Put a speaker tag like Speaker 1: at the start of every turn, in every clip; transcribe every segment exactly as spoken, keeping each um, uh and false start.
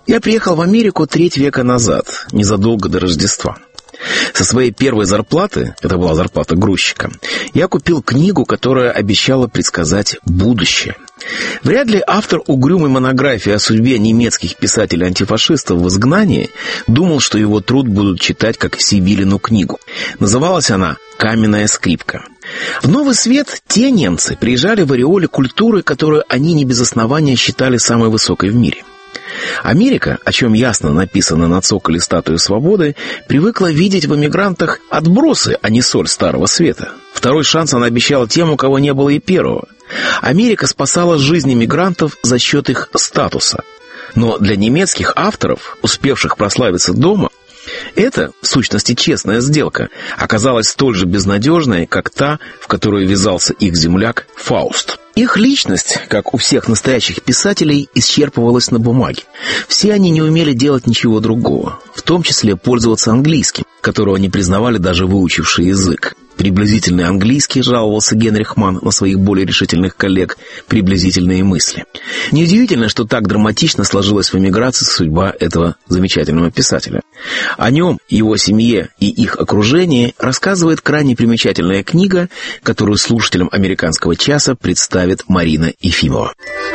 Speaker 1: Я приехал в Америку треть века назад, незадолго до Рождества. Со своей первой зарплаты, это была зарплата грузчика, я купил книгу, которая обещала предсказать будущее. Вряд ли автор угрюмой монографии о судьбе немецких писателей-антифашистов в изгнании думал, что его труд будут читать как Сибилину книгу. Называлась она «Каменная скрипка». В Новый Свет те немцы приезжали в ореоле культуры, которую они не без основания считали самой высокой в мире. Америка, о чем ясно написано на цоколе статуи свободы, привыкла видеть в эмигрантах отбросы, а не соль Старого Света. Второй шанс она обещала тем, у кого не было и первого. Америка спасала жизни мигрантов за счет их статуса. Но для немецких авторов, успевших прославиться дома, эта, в сущности, честная сделка оказалась столь же безнадежной, как та, в которую ввязался их земляк Фауст. Их личность, как у всех настоящих писателей, исчерпывалась на бумаге. Все они не умели делать ничего другого, в том числе пользоваться английским, которого не признавали даже выучивший язык. Приблизительный английский, жаловался Генрих Манн на своих более решительных коллег, приблизительные мысли. Неудивительно, что так драматично сложилась в эмиграции судьба этого замечательного писателя. О нем, его семье и их окружении рассказывает крайне примечательная книга, которую слушателям «Американского часа» представит Марина Ефимова.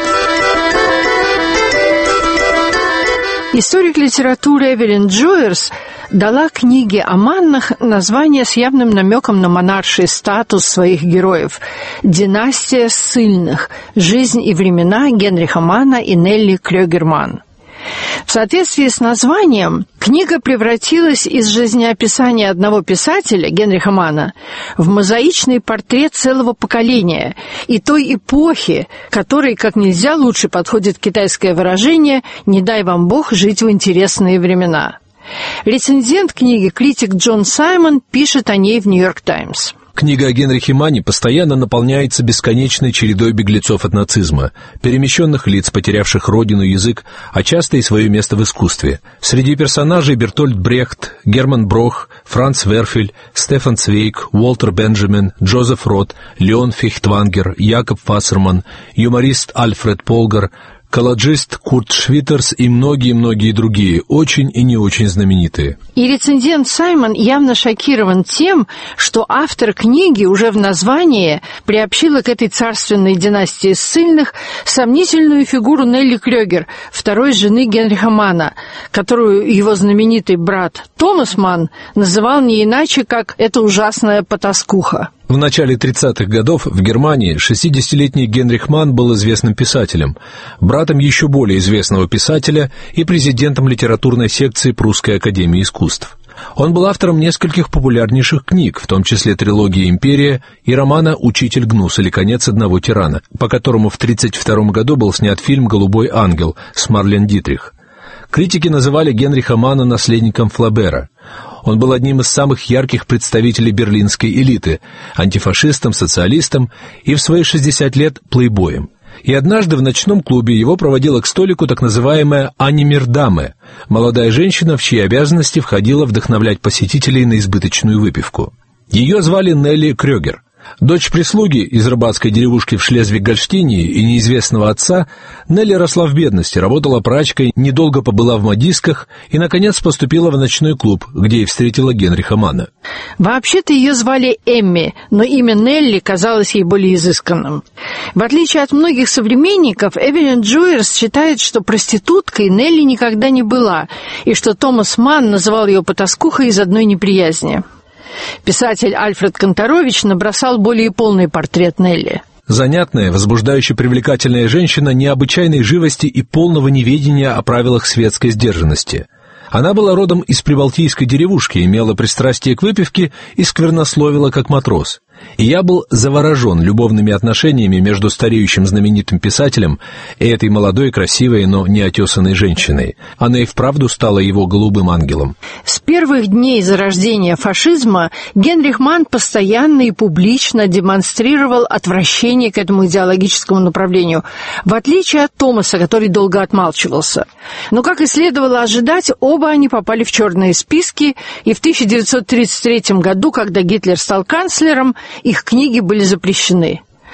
Speaker 2: Историк литературы Эвелин Джойерс дала книге о Маннах название с явным намеком на монарший статус своих героев «Династия ссыльных. Жизнь и времена Генриха Манна и Нелли Крёгер-Манн». В соответствии с названием, книга превратилась из жизнеописания одного писателя, Генриха Манна, в мозаичный портрет целого поколения и той эпохи, которой как нельзя лучше подходит китайское выражение «не дай вам Бог жить в интересные времена». Рецензент книги, критик Джон Саймон, пишет о ней в «Нью-Йорк Таймс».
Speaker 3: Книга о Генрихе Манне постоянно наполняется бесконечной чередой беглецов от нацизма, перемещенных лиц, потерявших родину, язык, а часто и свое место в искусстве. Среди персонажей Бертольд Брехт, Герман Брох, Франц Верфель, Стефан Цвейг, Уолтер Бенджамин, Джозеф Рот, Леон Фейхтвангер, Якоб Вассерман, юморист Альфред Полгар, колледжист Курт Швитерс и многие-многие другие, очень и не очень знаменитые.
Speaker 2: И рецензент Саймон явно шокирован тем, что автор книги уже в названии приобщила к этой царственной династии ссыльных сомнительную фигуру Нелли Крёгер, второй жены Генриха Манна, которую его знаменитый брат Томас Манн называл не иначе, как «эта ужасная потаскуха».
Speaker 3: В начале тридцатых годов в Германии шестидесятилетний Генрих Манн был известным писателем, братом еще более известного писателя и президентом литературной секции Прусской академии искусств. Он был автором нескольких популярнейших книг, в том числе трилогии «Империя» и романа «Учитель Гнус» или «Конец одного тирана», по которому в тридцать втором году был снят фильм «Голубой ангел» с Марлен Дитрих. Критики называли Генриха Манна наследником Флабера. Он был одним из самых ярких представителей берлинской элиты, антифашистом, социалистом и в свои шестьдесят лет плейбоем. И однажды в ночном клубе его проводила к столику так называемая анимирдаме, молодая женщина, в чьи обязанности входило вдохновлять посетителей на избыточную выпивку. Ее звали Нелли Крёгер. Дочь прислуги из рыбацкой деревушки в Шлезвиг-Гольштине и неизвестного отца, Нелли росла в бедности, работала прачкой, недолго побыла в модистках и, наконец, поступила в ночной клуб, где и встретила Генриха Манна.
Speaker 2: Вообще-то ее звали Эмми, но имя Нелли казалось ей более изысканным. В отличие от многих современников, Эвелин Джойерс считает, что проституткой Нелли никогда не была, и что Томас Манн называл ее потаскухой из одной неприязни. Писатель Альфред Канторович набросал более полный портрет Нелли.
Speaker 3: Занятная, возбуждающе привлекательная женщина необычайной живости и полного неведения о правилах светской сдержанности. Она была родом из прибалтийской деревушки, имела пристрастие к выпивке и сквернословила как матрос. И я был заворожен любовными отношениями между стареющим знаменитым писателем и этой молодой, красивой, но неотесанной женщиной. Она и вправду стала его голубым ангелом.
Speaker 2: С первых дней зарождения фашизма Генрих Манн постоянно и публично демонстрировал отвращение к этому идеологическому направлению, в отличие от Томаса, который долго отмалчивался. Но, как и следовало ожидать, оба они попали в черные списки, и в тысяча девятьсот тридцать третьем году, когда Гитлер стал канцлером, их книги были запрещены.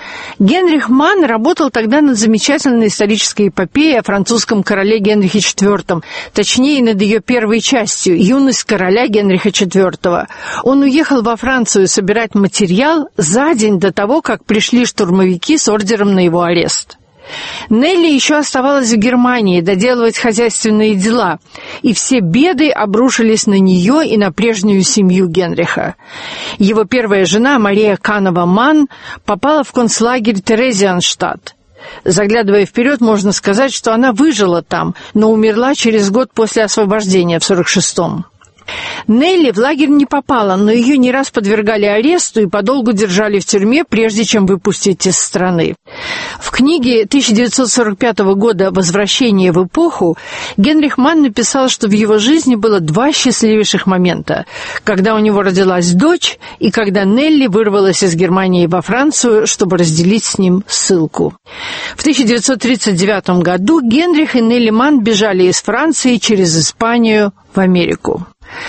Speaker 2: Генрих Манн работал тогда над замечательной исторической эпопеей о французском короле Генрихе четвёртом, точнее, над ее первой частью «Юность короля Генриха четвёртого». Он уехал во Францию собирать материал за день до того, как пришли штурмовики с ордером на его арест. Нелли еще оставалась в Германии доделывать хозяйственные дела, и все беды обрушились на нее и на прежнюю семью Генриха. Его первая жена, Мария Канова-Манн, попала в концлагерь Терезианштадт. Заглядывая вперед, можно сказать, что она выжила там, но умерла через год после освобождения в сорок шестом. Нелли в лагерь не попала, но ее не раз подвергали аресту и подолгу держали в тюрьме, прежде чем выпустить из страны. В книге тысяча девятьсот сорок пятого года «Возвращение в эпоху» Генрих Манн написал, что в его жизни было два счастливейших момента, когда у него родилась дочь и когда Нелли вырвалась из Германии во Францию, чтобы разделить с ним ссылку. В тысяча девятьсот тридцать девятом году Генрих и Нелли Манн бежали из Франции через Испанию в Америку.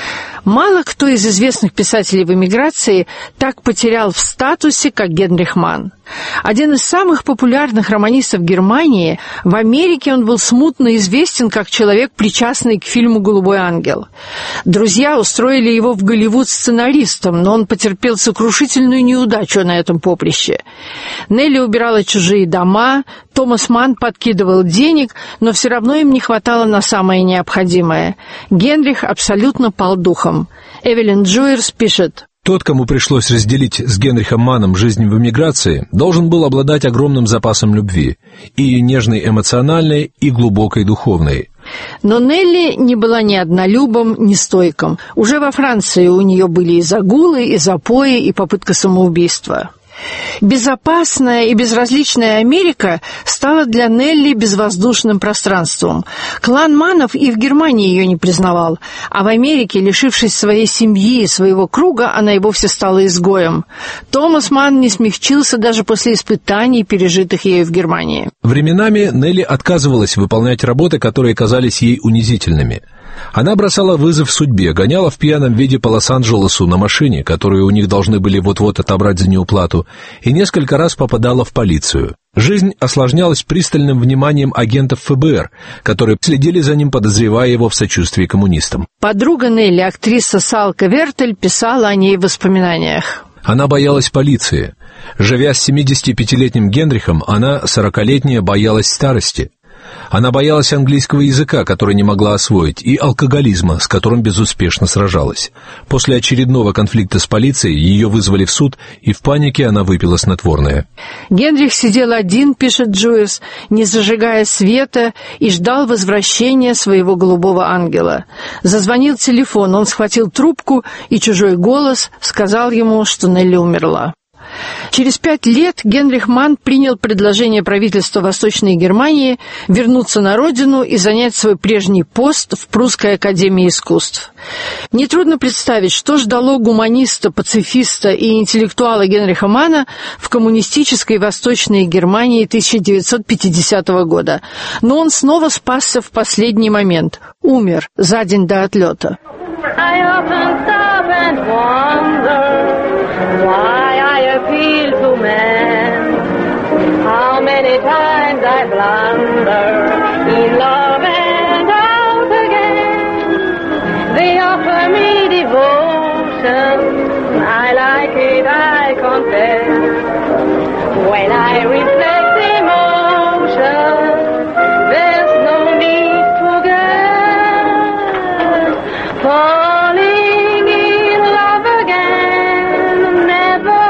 Speaker 2: Мало кто из известных писателей в эмиграции так потерял в статусе, как Генрих Манн. Один из самых популярных романистов Германии, в Америке он был смутно известен как человек, причастный к фильму «Голубой ангел». Друзья устроили его в Голливуд сценаристом, но он потерпел сокрушительную неудачу на этом поприще. Нелли убирала чужие дома, Томас Манн подкидывал денег, но все равно им не хватало на самое необходимое. Генрих абсолютно пал духом. Эвелин Джойерс пишет:
Speaker 3: «Тот, кому пришлось разделить с Генрихом Манном жизнь в эмиграции, должен был обладать огромным запасом любви, и нежной эмоциональной, и глубокой духовной».
Speaker 2: Но Нелли не была ни однолюбом, ни стойком. Уже во Франции у нее были и загулы, и запои, и попытка самоубийства. Безопасная и безразличная Америка стала для Нелли безвоздушным пространством. Клан Маннов и в Германии ее не признавал, а в Америке, лишившись своей семьи и своего круга, она и вовсе стала изгоем. Томас Манн не смягчился даже после испытаний, пережитых ею в Германии.
Speaker 3: Временами Нелли отказывалась выполнять работы, которые казались ей унизительными. Она бросала вызов судьбе, гоняла в пьяном виде по Лос-Анджелесу на машине, которую у них должны были вот-вот отобрать за неуплату, и несколько раз попадала в полицию. Жизнь осложнялась пристальным вниманием агентов эф бэ эр, которые следили за ним, подозревая его в сочувствии коммунистам.
Speaker 2: Подруга Нелли, актриса Салка Вертель, писала о ней в воспоминаниях.
Speaker 3: Она боялась полиции. Живя с семидесятипятилетним Генрихом, она, сорокалетняя, боялась старости. Она боялась английского языка, который не могла освоить, и алкоголизма, с которым безуспешно сражалась. После очередного конфликта с полицией ее вызвали в суд, и в панике она выпила снотворное.
Speaker 2: Генрих сидел один, пишет Джойерс, не зажигая света, и ждал возвращения своего голубого ангела. Зазвонил телефон, он схватил трубку, и чужой голос сказал ему, что Нелли умерла. Через пять лет Генрих Манн принял предложение правительства Восточной Германии вернуться на родину и занять свой прежний пост в Прусской академии искусств. Нетрудно представить, что ждало гуманиста, пацифиста и интеллектуала Генриха Манна в коммунистической Восточной Германии тысяча девятьсот пятидесятого года. Но он снова спасся в последний момент. Умер за день до отлета.
Speaker 4: Appeal to men. How many times I blunder in love and out again. They offer me devotion. I like it, I confess. When I reflect emotion, there's no need to get falling in love again. Never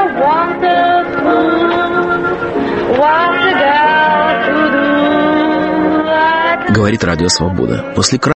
Speaker 1: Говорит Радио Свобода. После